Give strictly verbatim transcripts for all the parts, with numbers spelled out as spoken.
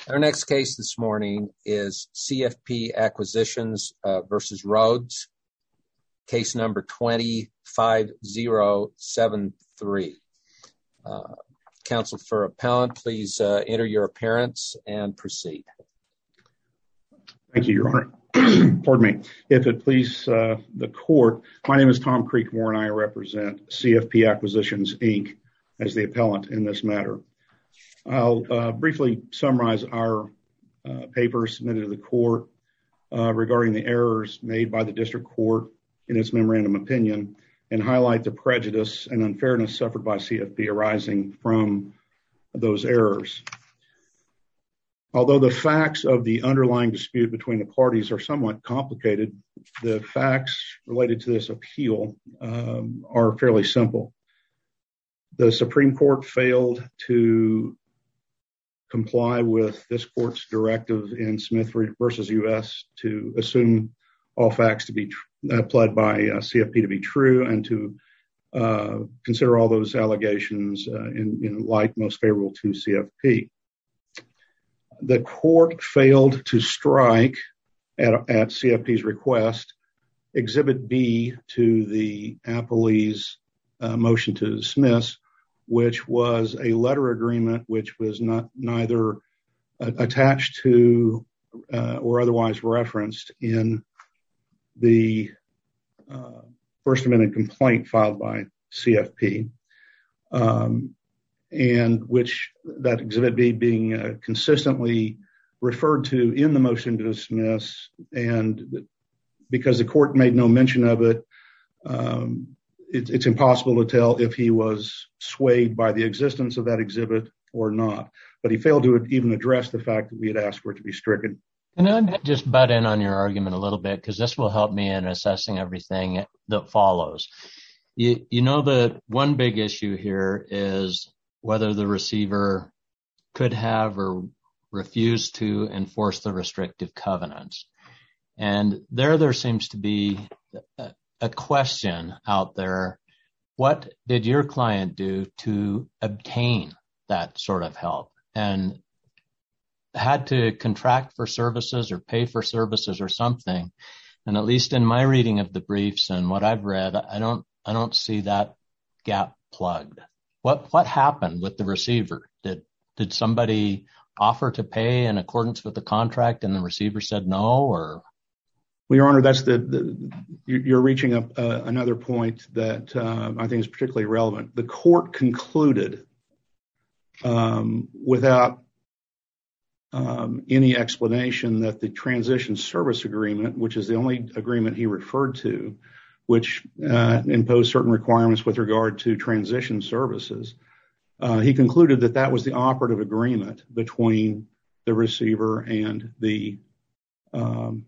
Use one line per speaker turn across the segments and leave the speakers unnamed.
Our next case this morning is C F P Acquisitions uh, versus Rhodes, case number twenty-five zero seven three. Uh, counsel for appellant, please uh, enter your appearance and proceed.
Thank you, Your Honor. Pardon me. If it please uh, the court, my name is Tom Creekmore and I represent C F P Acquisitions, Incorporated as the appellant in this matter. I'll uh, briefly summarize our uh, papers submitted to the court uh, regarding the errors made by the district court in its memorandum opinion and highlight the prejudice and unfairness suffered by C F P arising from those errors. Although the facts of the underlying dispute between the parties are somewhat complicated, the facts related to this appeal um, are fairly simple. The Supreme Court failed to comply with this court's directive in Smith versus U S to assume all facts to be uh, pled by uh, C F P to be true and to uh, consider all those allegations uh, in, in light most favorable to C F P. The court failed to strike at, at C F P's request Exhibit B to the appellee's uh, motion to dismiss, which was a letter agreement which was not neither uh, attached to uh, or otherwise referenced in the uh, First Amendment complaint filed by C F P, um, and which that Exhibit B being uh, consistently referred to in the motion to dismiss, and because the court made no mention of it, um, it, it's impossible to tell if he was swayed by the existence of that exhibit or not. But he failed to even address the fact that we had asked for it to be stricken.
Can I just butt in on your argument a little bit, because this will help me in assessing everything that follows. You, you know, the one big issue here is whether the receiver could have or refused to enforce the restrictive covenants. And there, there seems to be a, a question out there. What did your client do to obtain that sort of help? And had to contract for services or pay for services or something. And at least in my reading of the briefs and what I've read, I don't, I don't see that gap plugged. What, what happened with the receiver? Did, did somebody offer to pay in accordance with the contract and the receiver said no, or?
Well, Your Honor, that's the, the you're reaching up uh, another point that uh, I think is particularly relevant. The court concluded um, without um, any explanation that the transition service agreement, which is the only agreement he referred to, which uh, imposed certain requirements with regard to transition services, uh, he concluded that that was the operative agreement between the receiver and the um,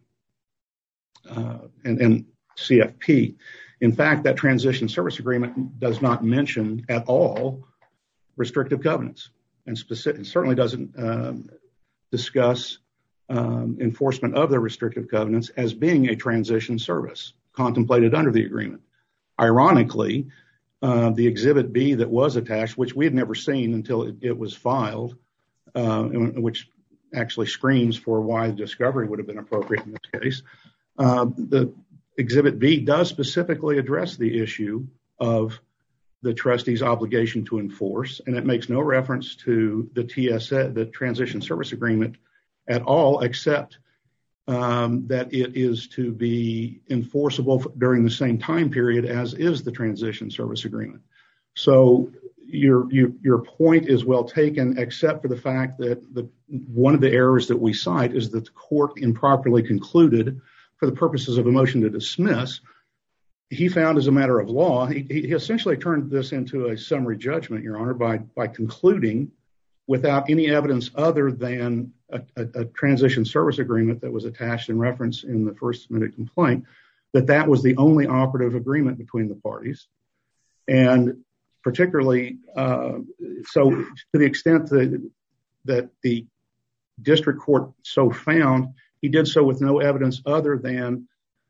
uh, and, and C F P. In fact, that transition service agreement does not mention at all restrictive covenants, and specific, it certainly doesn't um, discuss um, enforcement of the restrictive covenants as being a transition service contemplated under the agreement. Ironically, uh, the Exhibit B that was attached, which we had never seen until it, it was filed, uh, which actually screams for why the discovery would have been appropriate in this case. Uh, the Exhibit B does specifically address the issue of the trustee's obligation to enforce, and it makes no reference to the T S A, the transition service agreement, at all, except um, that it is to be enforceable during the same time period as is the transition service agreement. So your your, your point is well taken, except for the fact that the one of the errors that we cite is that the court improperly concluded, for the purposes of a motion to dismiss, he found as a matter of law, he, he essentially turned this into a summary judgment, Your Honor, by, by concluding without any evidence other than a, a, a transition service agreement that was attached in reference in the first submitted complaint, that that was the only operative agreement between the parties. And particularly, uh, so to the extent that, that the district court so found, he did so with no evidence other than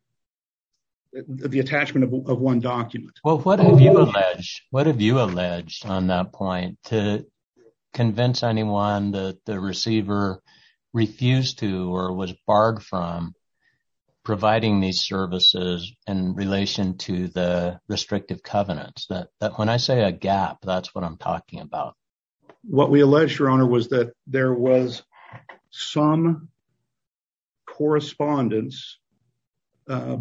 the attachment of, of one document.
Well, what have you alleged? What have you alleged on that point to convince anyone that the receiver refused to or was barred from providing these services in relation to the restrictive covenants? That, that when I say a gap, that's what I'm talking about.
What we alleged, Your Honor, was that there was some correspondence uh,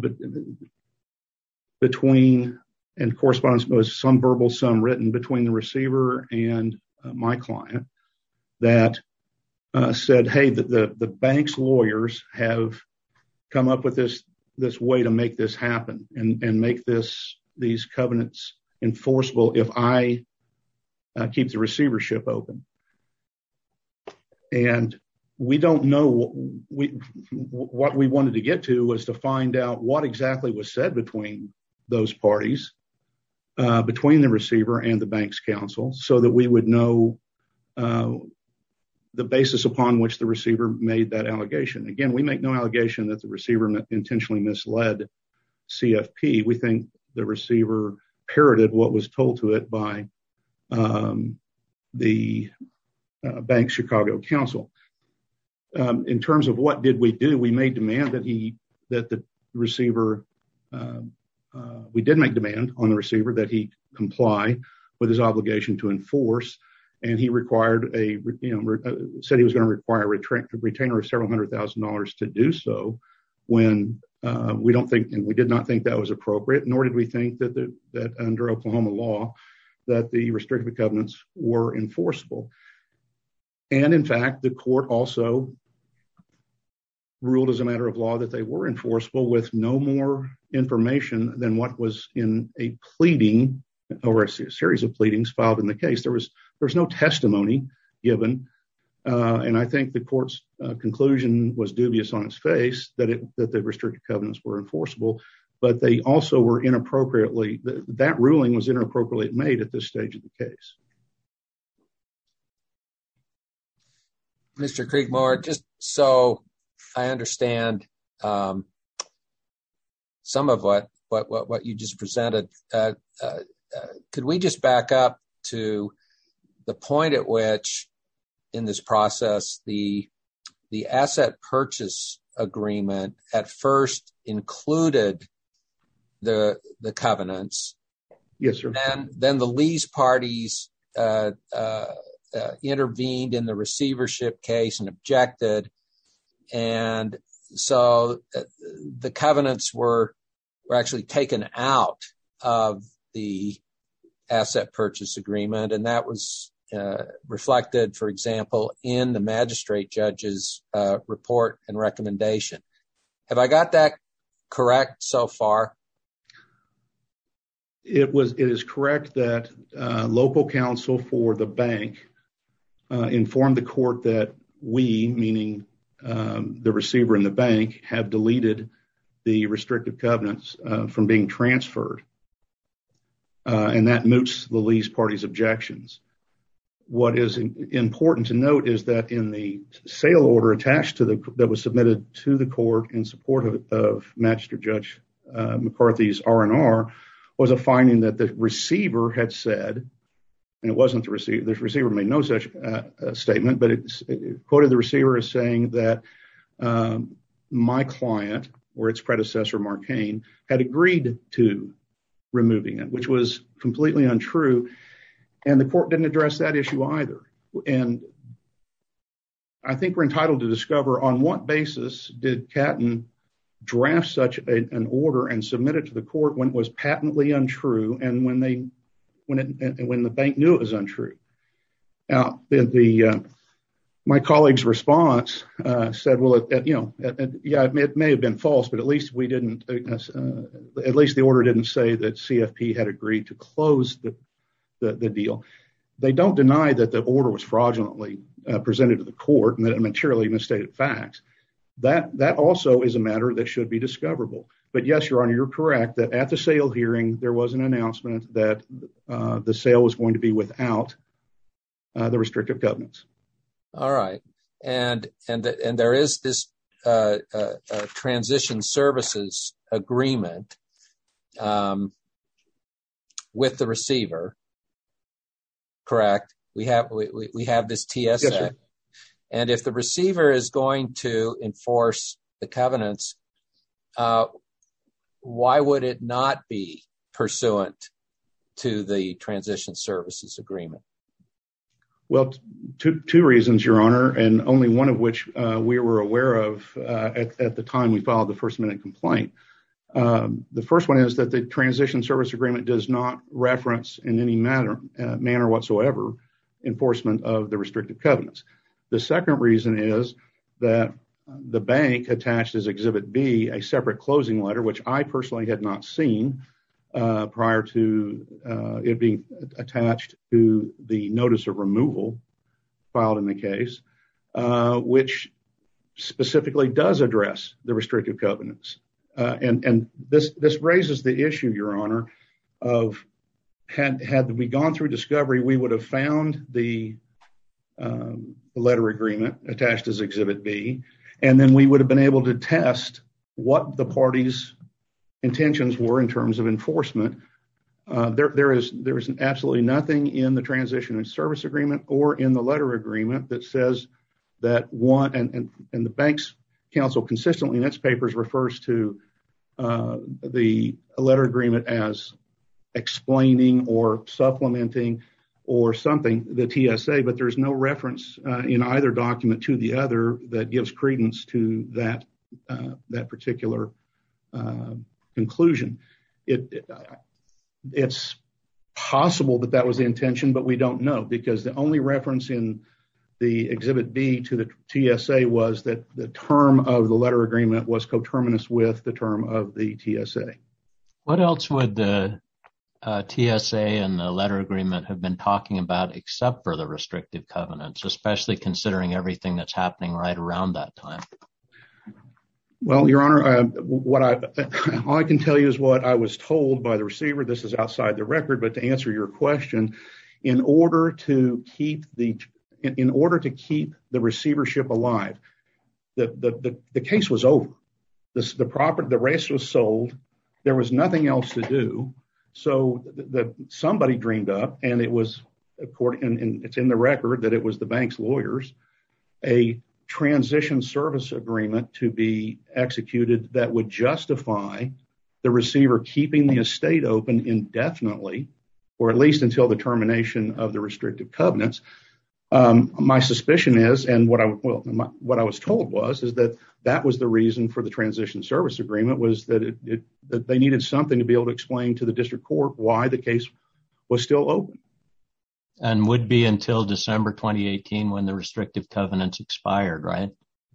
between, and correspondence was some verbal, some written, between the receiver and uh, my client that uh, said, hey, the, the, the bank's lawyers have come up with this this way to make this happen and, and make this these covenants enforceable if I uh, keep the receivership open. And we don't know what we, what we wanted to get to was to find out what exactly was said between those parties, uh, between the receiver and the bank's counsel, so that we would know uh, the basis upon which the receiver made that allegation. Again, we make no allegation that the receiver intentionally misled C F P. We think the receiver parroted what was told to it by um, the uh, bank's Chicago counsel. Um, in terms of what did we do, we made demand that he, that the receiver, uh, uh, we did make demand on the receiver that he comply with his obligation to enforce. And he required a, you know, re- said he was going to require a retra- retainer of several hundred thousand dollars to do so when uh, we don't think, and we did not think that was appropriate, nor did we think that the, that under Oklahoma law, that the restrictive covenants were enforceable. And in fact, the court also ruled as a matter of law that they were enforceable with no more information than what was in a pleading or a series of pleadings filed in the case. There was there was no testimony given, uh, and I think the court's uh, conclusion was dubious on its face that it that the restrictive covenants were enforceable, but they also were inappropriately, th- that ruling was inappropriately made at this stage of the case.
Mister Creekmore, just so I understand um, some of what, what, what, what you just presented, uh, uh, uh, could we just back up to the point at which in this process, the the asset purchase agreement at first included the the covenants.
Yes, sir.
And then the lease parties uh, uh, uh, intervened in the receivership case and objected. And so uh, the covenants were, were actually taken out of the asset purchase agreement. And that was uh, reflected, for example, in the magistrate judge's uh, report and recommendation. Have I got that correct so far?
It was. It is correct that uh, local counsel for the bank uh, informed the court that we, meaning um, the receiver and the bank, have deleted the restrictive covenants uh, from being transferred, uh, and that moots the lease party's objections. What is in, important to note is that in the sale order attached to the that was submitted to the court in support of, of Magistrate Judge uh, McCarthy's R and R. was a finding that the receiver had said, and it wasn't the receiver, the receiver made no such uh, uh, statement, but it, it quoted the receiver as saying that um, my client, or its predecessor, Mark Hain, had agreed to removing it, which was completely untrue. And the court didn't address that issue either. And I think we're entitled to discover on what basis did Catton draft such a, an order and submit it to the court when it was patently untrue and when they when it and when the bank knew it was untrue. Now, the, the uh, my colleague's response uh, said, "Well, it, it, you know, it, it, yeah, it may, it may have been false, but at least we didn't. Uh, at least the order didn't say that C F P had agreed to close the the, the deal." They don't deny that the order was fraudulently uh, presented to the court and that it materially misstated facts. That that also is a matter that should be discoverable. But yes, Your Honor, you're correct that at the sale hearing, there was an announcement that uh, the sale was going to be without uh, the restrictive covenants.
All right. And and and there is this uh, uh, uh, transition services agreement um, with the receiver, correct? We have we, we have this T S A.
Yes, sir.
And if the receiver is going to enforce the covenants, uh, why would it not be pursuant to the transition services agreement?
Well, two, two reasons, Your Honor, and only one of which uh, we were aware of uh, at, at the time we filed the First Amendment complaint. Um, the first one is that the transition service agreement does not reference in any manner, uh, manner whatsoever enforcement of the restrictive covenants. The second reason is that the bank attached as Exhibit B a separate closing letter, which I personally had not seen uh, prior to uh, it being attached to the notice of removal filed in the case, uh, which specifically does address the restrictive covenants. Uh, and and this this raises the issue, Your Honor, of had had we gone through discovery, we would have found the, um, the letter agreement attached as Exhibit B, and then we would have been able to test what the parties' intentions were in terms of enforcement. Uh, there there is there is absolutely nothing in the transition and service agreement or in the letter agreement that says that one and and, and the bank's counsel consistently in its papers refers to uh, the letter agreement as explaining or supplementing or something, the T S A, but there's no reference uh, in either document to the other that gives credence to that uh, that particular uh, conclusion. It, it it's possible that that was the intention, but we don't know because the only reference in the Exhibit B to the T S A was that the term of the letter agreement was coterminous with the term of the T S A.
What else would the uh, T S A and the letter agreement have been talking about except for the restrictive covenants, especially considering everything that's happening right around that time?
Well, Your Honor, uh, what I all I can tell you is what I was told by the receiver. This is outside the record, but to answer your question, in order to keep the In, in order to keep the receivership alive, the the the, the case was over. This, the property, the race was sold. There was nothing else to do. So the, the somebody dreamed up, and it was according, and, and it's in the record that it was the bank's lawyers, a transition service agreement to be executed that would justify the receiver keeping the estate open indefinitely, or at least until the termination of the restrictive covenants. Um, my suspicion is, and what I well, my, what I was told was, is that that was the reason for the transition service agreement was that it, it that they needed something to be able to explain to the district court why the case was still open.
And would be until December twenty eighteen when the restrictive covenants expired, right?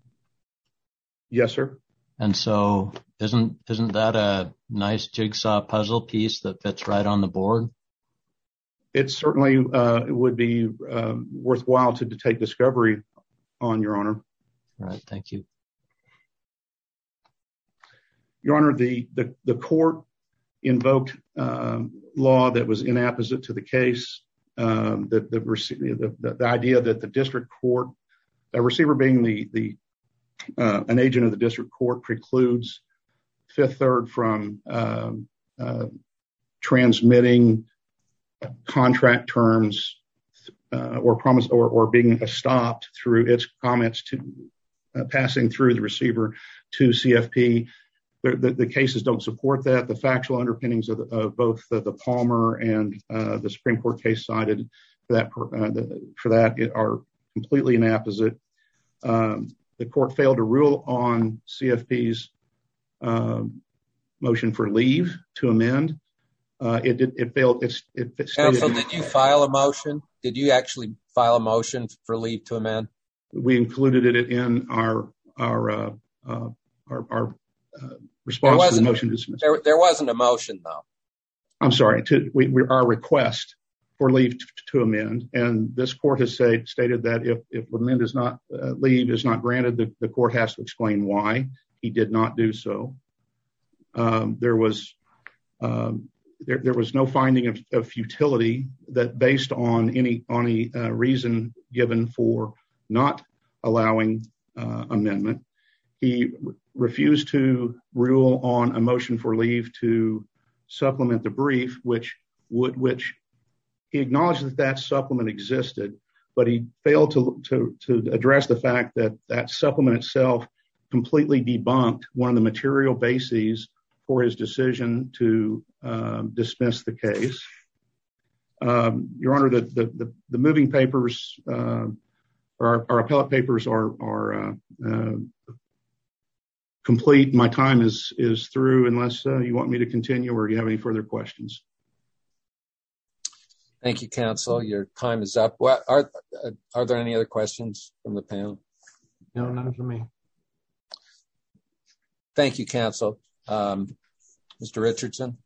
Yes, sir.
And so, isn't isn't that a nice jigsaw puzzle piece that fits right on the board?
It certainly uh, would be uh, worthwhile to, to take discovery on, Your Honor.
All right, thank you.
Your Honor, the, the, the court invoked um, law that was inapposite to the case. Um, the, the, the, the idea that the district court, a receiver being the, the uh, an agent of the district court, precludes Fifth Third from um, uh, transmitting contract terms uh, or promise or, or being stopped through its comments to uh, passing through the receiver to C F P. The, the, the cases don't support that. The factual underpinnings of, the, of both the, the Palmer and uh, the Supreme Court case cited for that uh, the, for that are completely inapposite. Um, the court failed to rule on C F P's um, motion for leave to amend. Uh, it did. It failed. It's, it, it stated,
Counsel, did you file a motion? Did you actually file a motion for leave to amend?
We included it in our our uh, uh, our, our uh, response to the motion to dismiss.
There, there wasn't a motion, though.
I'm sorry. To we, we our request for leave to, to amend, and this court has say, stated that if if amend is not uh, leave is not granted, the, the court has to explain why he did not do so. Um, there was. Um, There, there was no finding of, of futility that based on any on any uh, reason given for not allowing uh, amendment. He re- refused to rule on a motion for leave to supplement the brief, which would which he acknowledged that that supplement existed, but he failed to, to, to address the fact that that supplement itself completely debunked one of the material bases for his decision to um, dismiss the case. Um, Your Honor, the, the, the, the moving papers, uh, our, our appellate papers are, are uh, uh, complete. My time is, is through unless uh, you want me to continue or you have any further questions.
Thank you, counsel. Your time is up. What are, are there any other questions from the panel?
No, none for me.
Thank you, counsel. Um, Mister Richardson.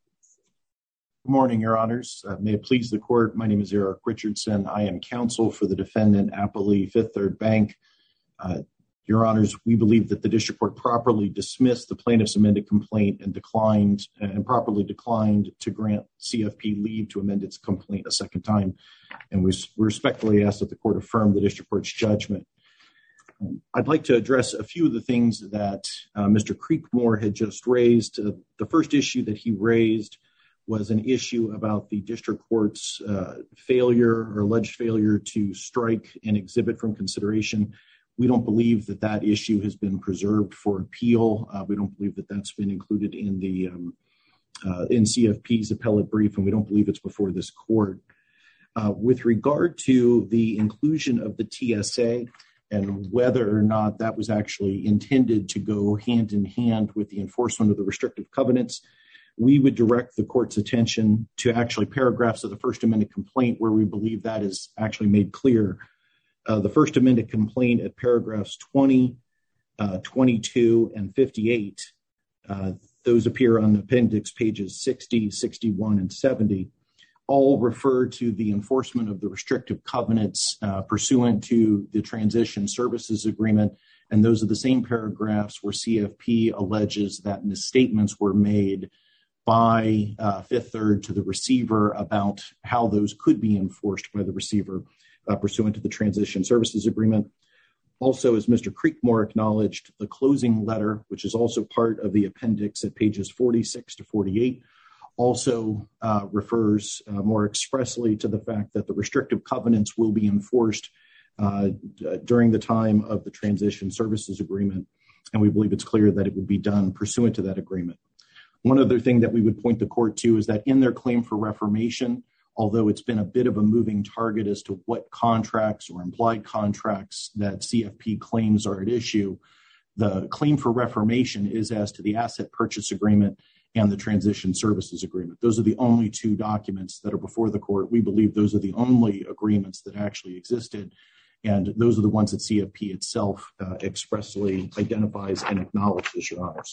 Good morning, Your Honors. Uh, may it please the court, my name is Eric Richardson. I am counsel for the defendant, Applee Fifth Third Bank. Uh, Your Honors, we believe that the district court properly dismissed the plaintiff's amended complaint and declined uh, and properly declined to grant C F P leave to amend its complaint a second time. And we respectfully ask that the court affirm the district court's judgment. Um, I'd like to address a few of the things that uh, Mister Creekmore had just raised. Uh, the first issue that he raised was an issue about the district court's uh, failure or alleged failure to strike an exhibit from consideration. We don't believe that that issue has been preserved for appeal. Uh, we don't believe that that's been included in the um, uh, in C F P's appellate brief, and we don't believe it's before this court. Uh, with regard to the inclusion of the T S A and whether or not that was actually intended to go hand in hand with the enforcement of the restrictive covenants, we would direct the court's attention to actually paragraphs of the First Amendment complaint where we believe that is actually made clear. Uh, the First Amendment complaint at paragraphs twenty, uh, twenty-two, and fifty-eight, uh, those appear on appendix pages sixty, sixty-one, and seventy, all refer to the enforcement of the restrictive covenants uh, pursuant to the Transition Services Agreement. And those are the same paragraphs where C F P alleges that misstatements were made by uh, Fifth Third to the receiver about how those could be enforced by the receiver uh, pursuant to the Transition Services Agreement. Also, as Mister Creekmore acknowledged, the closing letter, which is also part of the appendix at pages forty-six to forty-eight, also uh, refers uh, more expressly to the fact that the restrictive covenants will be enforced uh, d- during the time of the Transition Services Agreement. And we believe it's clear that it would be done pursuant to that agreement. One other thing that we would point the court to is that in their claim for reformation, although it's been a bit of a moving target as to what contracts or implied contracts that C F P claims are at issue, the claim for reformation is as to the asset purchase agreement and the Transition Services Agreement. Those are the only two documents that are before the court. We believe those are the only agreements that actually existed, and those are the ones that C F P itself uh, expressly identifies and acknowledges, Your Honors.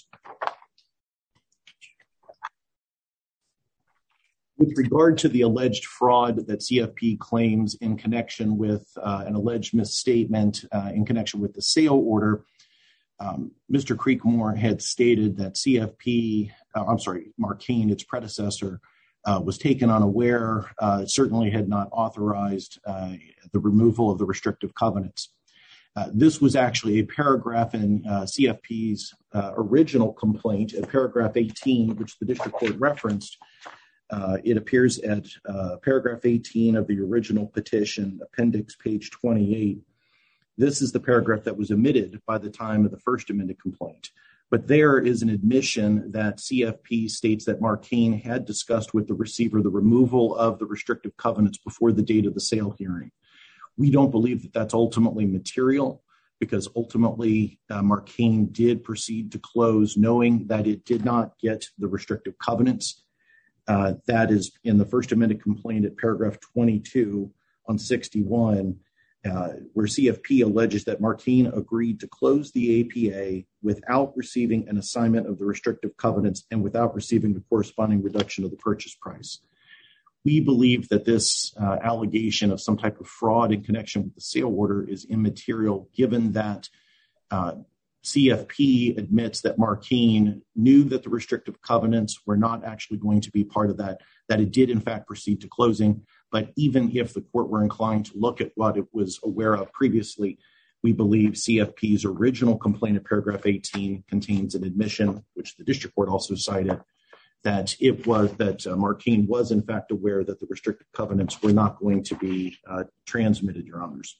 With regard to the alleged fraud that C F P claims in connection with uh, an alleged misstatement uh, in connection with the sale order, um, Mister Creekmore had stated that C F P, uh, I'm sorry, Markane, its predecessor, uh, was taken unaware, uh, certainly had not authorized uh, the removal of the restrictive covenants. Uh, this was actually a paragraph in uh, C F P's uh, original complaint, at paragraph eighteen, which the district court referenced. Uh, it appears at uh, paragraph eighteen of the original petition, appendix page twenty-eight. This is the paragraph that was omitted by the time of the first amended complaint. But there is an admission that C F P states that Markane had discussed with the receiver the removal of the restrictive covenants before the date of the sale hearing. We don't believe that that's ultimately material, because ultimately uh, Markane did proceed to close knowing that it did not get the restrictive covenants. Uh, that is in the first amended complaint at paragraph twenty-two on sixty-one, uh, where C F P alleges that Markane agreed to close the A P A without receiving an assignment of the restrictive covenants and without receiving the corresponding reduction of the purchase price. We believe that this uh, allegation of some type of fraud in connection with the sale order is immaterial, given that uh, C F P admits that Markane knew that the restrictive covenants were not actually going to be part of that, that it did in fact proceed to closing. But even if the court were inclined to look at what it was aware of previously, we believe C F P's original complaint at paragraph eighteen contains an admission, which the district court also cited, that it was that uh, Marcaine was in fact aware that the restrictive covenants were not going to be uh, transmitted, Your Honors.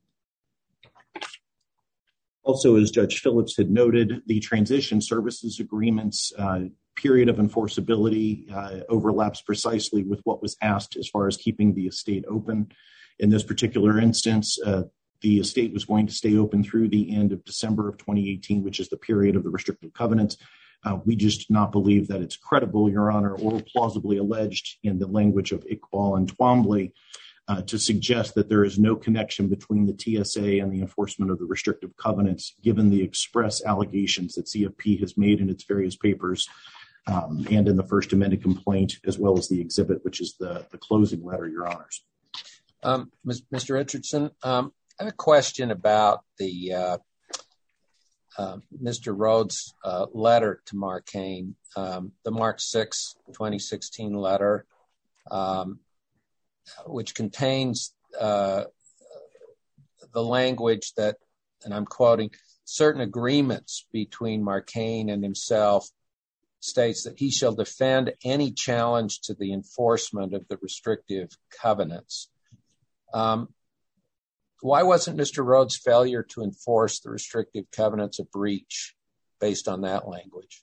Also, as Judge Phillips had noted, the transition services agreements uh, period of enforceability uh, overlaps precisely with what was asked as far as keeping the estate open. In this particular instance, uh, the estate was going to stay open through the end of December of twenty eighteen, which is the period of the restrictive covenants. Uh, we just do not believe that it's credible, Your Honor, or plausibly alleged in the language of Iqbal and Twombly uh, to suggest that there is no connection between the T S A and the enforcement of the restrictive covenants, given the express allegations that C F P has made in its various papers um, and in the first amended complaint, as well as the exhibit, which is the, the closing letter, Your Honors.
Um, Mister Richardson, um, I have a question about the uh, uh, Mister Rhodes' uh, letter to Marcaine, um, the March sixth, twenty sixteen letter, um, which contains uh, the language that, and I'm quoting, certain agreements between Marcaine and himself states that he shall defend any challenge to the enforcement of the restrictive covenants. Um, why wasn't Mister Rhodes' failure to enforce the restrictive covenants a breach based on that language?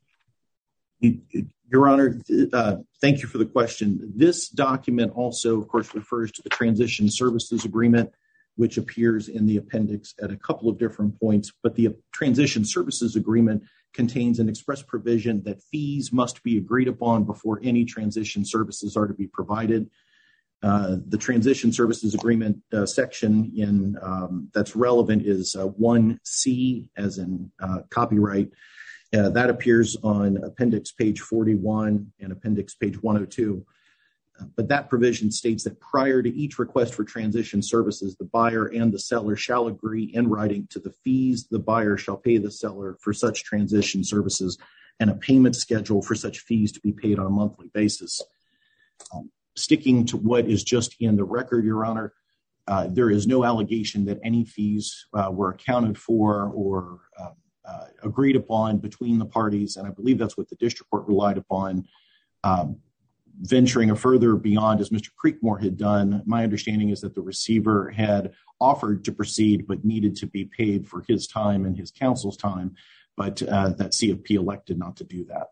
Your Honor, uh, thank you for the question. This document also, of course, refers to the transition services agreement, which appears in the appendix at a couple of different points. But the transition services agreement contains an express provision that fees must be agreed upon before any transition services are to be provided. Uh, the transition services agreement uh, section in um, that's relevant is uh, one C, as in uh, copyright. Uh, that appears on appendix page forty-one and appendix page one oh two. Uh, but that provision states that prior to each request for transition services, the buyer and the seller shall agree in writing to the fees the buyer shall pay the seller for such transition services and a payment schedule for such fees to be paid on a monthly basis. Um, Sticking to what is just in the record, Your Honor, uh, there is no allegation that any fees uh, were accounted for or uh, uh, agreed upon between the parties, and I believe that's what the district court relied upon. Um, venturing a further beyond, as Mister Creekmore had done, my understanding is that the receiver had offered to proceed but needed to be paid for his time and his counsel's time, but uh, that C F P elected not to do that.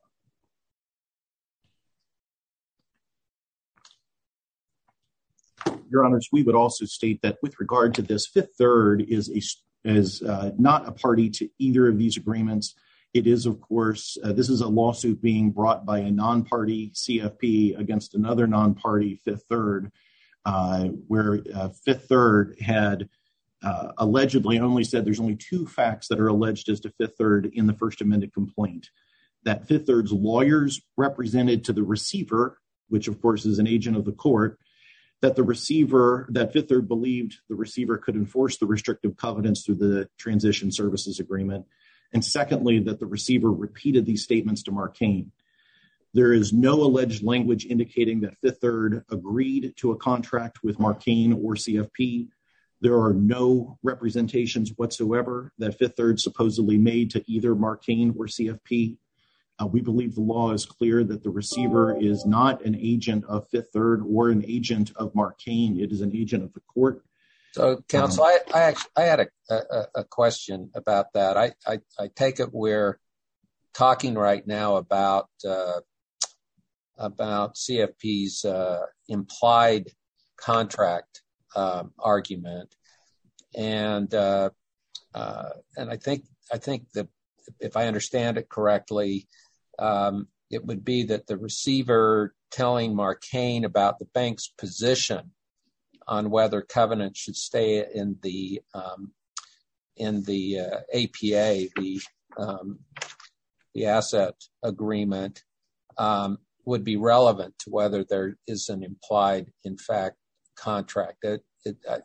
Your Honors, we would also state that with regard to this, Fifth Third is a, is uh, not a party to either of these agreements. It is, of course, uh, this is a lawsuit being brought by a non-party C F P against another non-party Fifth Third, uh, where uh, Fifth Third had uh, allegedly only said there's only two facts that are alleged as to Fifth Third in the first amended complaint. That Fifth Third's lawyers represented to the receiver, which of course is an agent of the court, that the receiver, that Fifth Third believed the receiver could enforce the restrictive covenants through the transition services agreement. And secondly, that the receiver repeated these statements to Marcaine. There is no alleged language indicating that Fifth Third agreed to a contract with Marcaine or C F P. There are no representations whatsoever that Fifth Third supposedly made to either Marcaine or C F P. Uh, we believe the law is clear that the receiver is not an agent of Fifth Third or an agent of Marcaine. It is an agent of the court.
So, counsel, um, I, I actually I had a, a, a question about that. I, I, I take it we're talking right now about uh, about C F P's uh, implied contract um, argument, and uh, uh, and I think I think that if I understand it correctly, um, it would be that the receiver telling Marcaine about the bank's position on whether covenant should stay in the um, in the uh, A P A, the um, the asset agreement, um, would be relevant to whether there is an implied, in fact, contract. It, it, uh,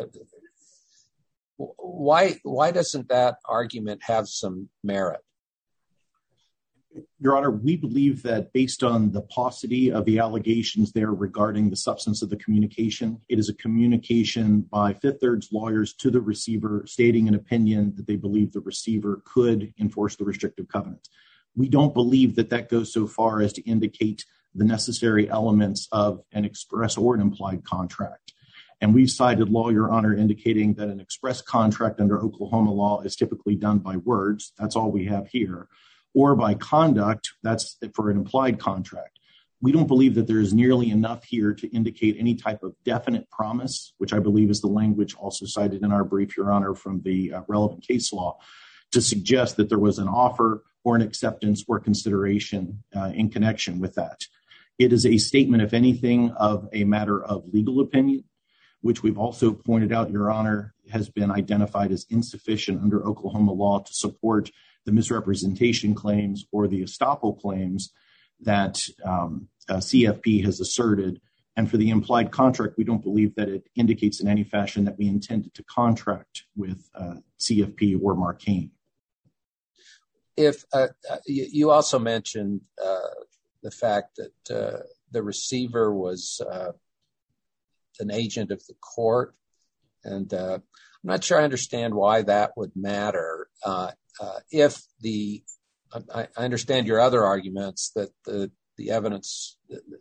why why doesn't that argument have some merit?
Your Honor, we believe that based on the paucity of the allegations there regarding the substance of the communication, it is a communication by Fifth Third's lawyers to the receiver stating an opinion that they believe the receiver could enforce the restrictive covenants. We don't believe that that goes so far as to indicate the necessary elements of an express or an implied contract. And we've cited law, Your Honor, indicating that an express contract under Oklahoma law is typically done by words. That's all we have here. Or by conduct, that's for an implied contract. We don't believe that there is nearly enough here to indicate any type of definite promise, which I believe is the language also cited in our brief, Your Honor, from the uh, relevant case law, to suggest that there was an offer or an acceptance or consideration uh, in connection with that. It is a statement, if anything, of a matter of legal opinion, which we've also pointed out, Your Honor, has been identified as insufficient under Oklahoma law to support the misrepresentation claims or the estoppel claims that um, uh, C F P has asserted. And for the implied contract, we don't believe that it indicates in any fashion that we intended to contract with uh, C F P or Marcaine.
If uh, you, you also mentioned uh, the fact that uh, the receiver was uh, an agent of the court, and uh, I'm not sure I understand why that would matter. Uh, uh, if the, I, I understand your other arguments that the, the evidence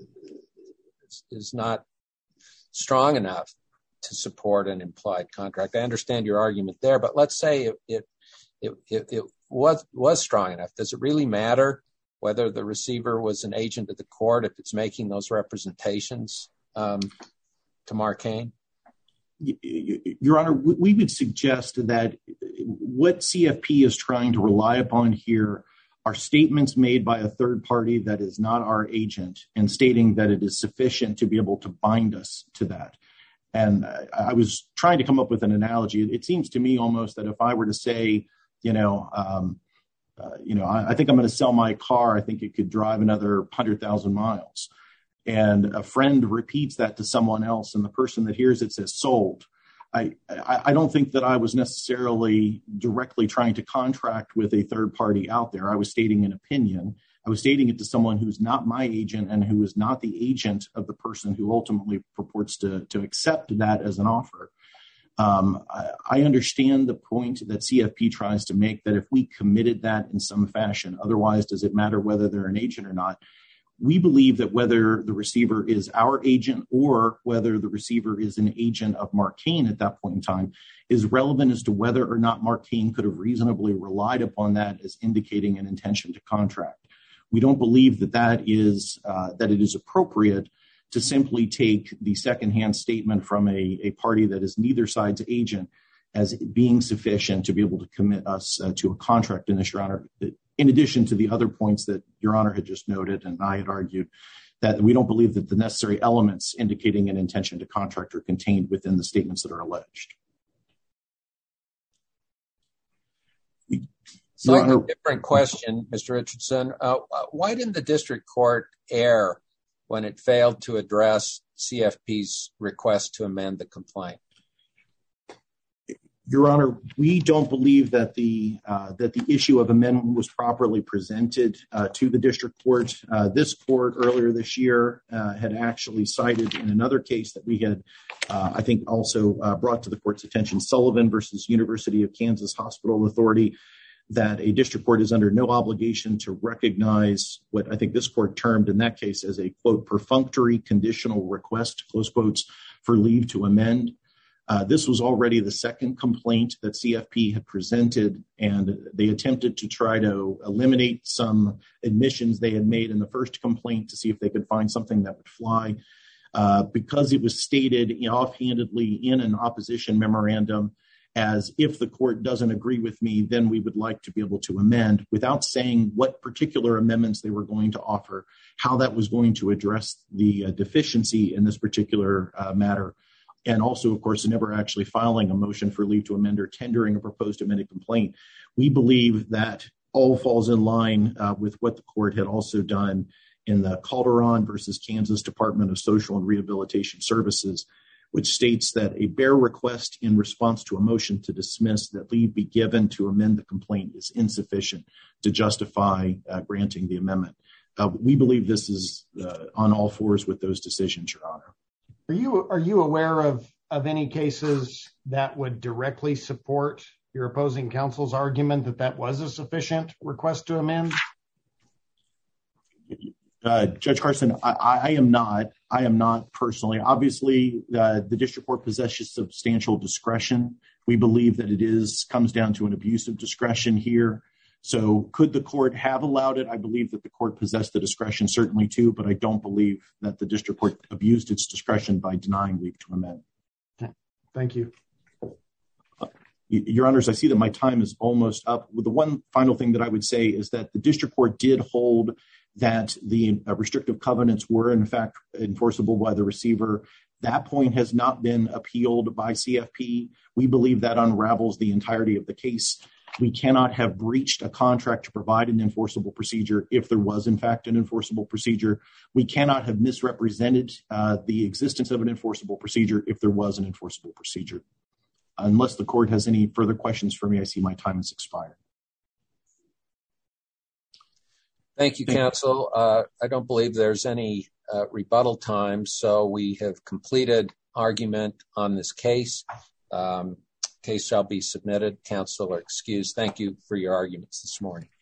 is, is not strong enough to support an implied contract. I understand your argument there, but let's say it it it, it, it was was strong enough. Does it really matter whether the receiver was an agent of the court if it's making those representations um, to Marcaine?
Your Honor, we would suggest that what C F P is trying to rely upon here are statements made by a third party that is not our agent and stating that it is sufficient to be able to bind us to that. And I was trying to come up with an analogy. It seems to me almost that if I were to say, you know, um, uh, you know, I, I think I'm going to sell my car. I think it could drive another one hundred thousand miles. And a friend repeats that to someone else, and the person that hears it says sold. I, I, I don't think that I was necessarily directly trying to contract with a third party out there. I was stating an opinion. I was stating it to someone who's not my agent and who is not the agent of the person who ultimately purports to, to accept that as an offer. Um, I, I understand the point that C F P tries to make, that if we committed that in some fashion, otherwise does it matter whether they're an agent or not? We believe that whether the receiver is our agent or whether the receiver is an agent of Marcaine at that point in time is relevant as to whether or not Marcaine could have reasonably relied upon that as indicating an intention to contract. We don't believe that that is uh, that it is appropriate to simply take the secondhand statement from a, a party that is neither side's agent as being sufficient to be able to commit us uh, to a contract in this, Your Honor. In addition to the other points that Your Honor had just noted and I had argued, that we don't believe that the necessary elements indicating an intention to contract are contained within the statements that are alleged.
Slightly different question, Mister Richardson. Uh, why didn't the district court err when it failed to address C F P's request to amend the complaint?
Your Honor, we don't believe that the uh, that the issue of amendment was properly presented uh, to the district court. Uh, this court earlier this year uh, had actually cited in another case that we had, uh, I think, also uh, brought to the court's attention, Sullivan versus University of Kansas Hospital Authority, that a district court is under no obligation to recognize what I think this court termed in that case as a, quote, perfunctory conditional request, close quotes, for leave to amend. Uh, this was already the second complaint that C F P had presented, and they attempted to try to eliminate some admissions they had made in the first complaint to see if they could find something that would fly. Uh, because it was stated you know, offhandedly in an opposition memorandum as if the court doesn't agree with me, then we would like to be able to amend, without saying what particular amendments they were going to offer, how that was going to address the uh, deficiency in this particular uh, matter. And also, of course, never actually filing a motion for leave to amend or tendering a proposed amended complaint. We believe that all falls in line uh, with what the court had also done in the Calderon versus Kansas Department of Social and Rehabilitation Services, which states that a bare request in response to a motion to dismiss that leave be given to amend the complaint is insufficient to justify uh, granting the amendment. Uh, we believe this is uh, on all fours with those decisions, Your Honor.
Are you are you aware of, of any cases that would directly support your opposing counsel's argument that that was a sufficient request to amend?
Uh, Judge Carson, I, I am not. I am not personally. Obviously, uh, the district court possesses substantial discretion. We believe that it is comes down to an abuse of discretion here. So could the court have allowed it? I believe that the court possessed the discretion certainly too, but I don't believe that the district court abused its discretion by denying leave to amend.
Thank you.
Your Honors, I see that my time is almost up. The one final thing that I would say is that the district court did hold that the uh, restrictive covenants were in fact enforceable by the receiver. That point has not been appealed by C F P. We believe that unravels the entirety of the case. We cannot have breached a contract to provide an enforceable procedure if there was in fact an enforceable procedure. We cannot have misrepresented uh, the existence of an enforceable procedure if there was an enforceable procedure. Unless the court has any further questions for me, I see my time has expired.
Thank you, counsel. Uh, I don't believe there's any uh, rebuttal time, so we have completed argument on this case. Um, case shall be submitted. Counsel are excused. Thank you for your arguments this morning.